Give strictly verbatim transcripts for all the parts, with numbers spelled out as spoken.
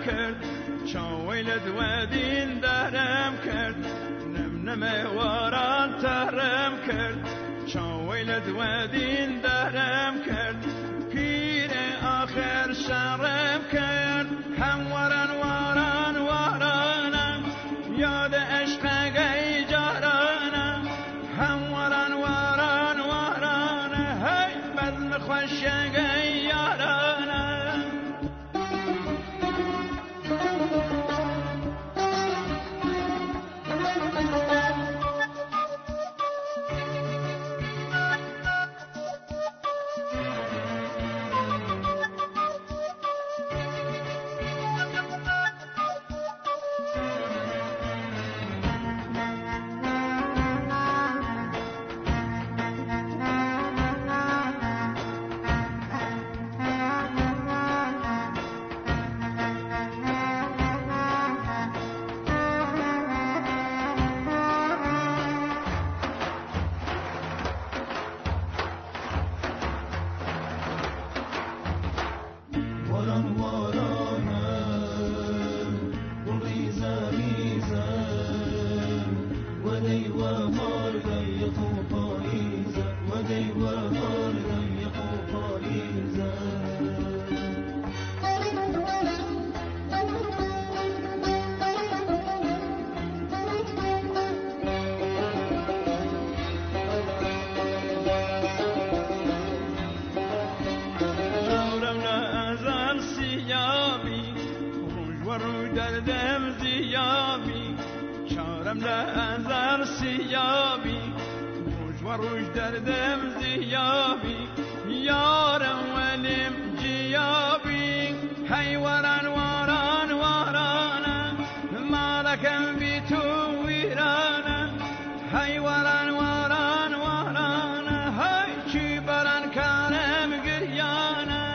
کرد چاویلت و دین درم کرد نم نم واران ترم کرد چاویلت و دین درم کرد پیر آخر شرم کرد هم وران واران وارانم یاد عشق گی جارانم هم وران واران وارانم هی بزم خوش گی یارانم دردم زیابی چارم لازر سیابی روش و روش دردم زیابی یارم ولیم جیابی هی وران وران ورانم مالکم بی تو ویرانم هی وران وران ورانم هی چی بران کارم گریانم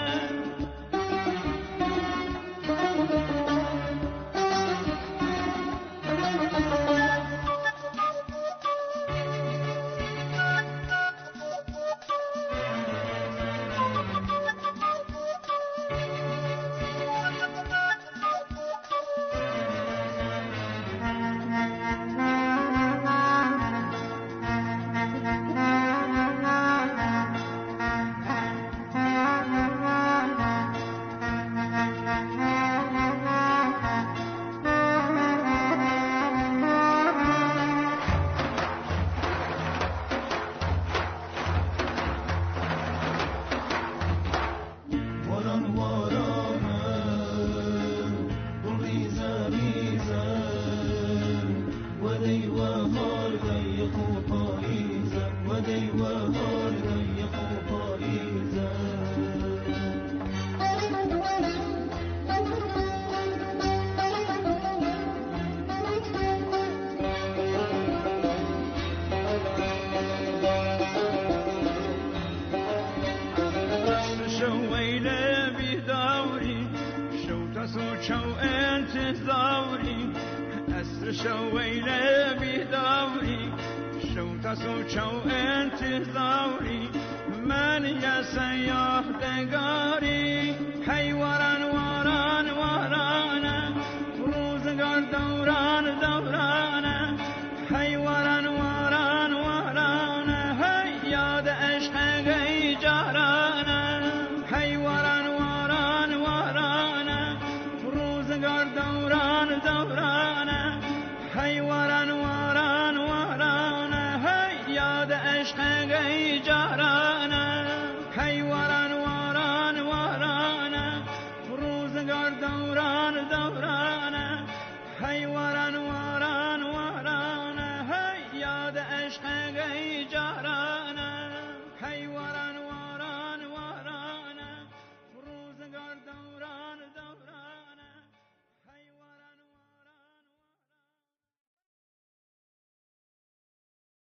شويلة بدوري شو تسوچو انتظاري من يا سياح دقاري هي وران وران ورانا روزگار دوران دورانا هي وران وران ورانا هي ياد عشق گي جارانا هي وران وران ورانا روزگار دوران دورانا هی وران وران ورانا هی یاد عشق گی جارانا هی وران وران ورانا روزگار دوران دورانا هی وران وران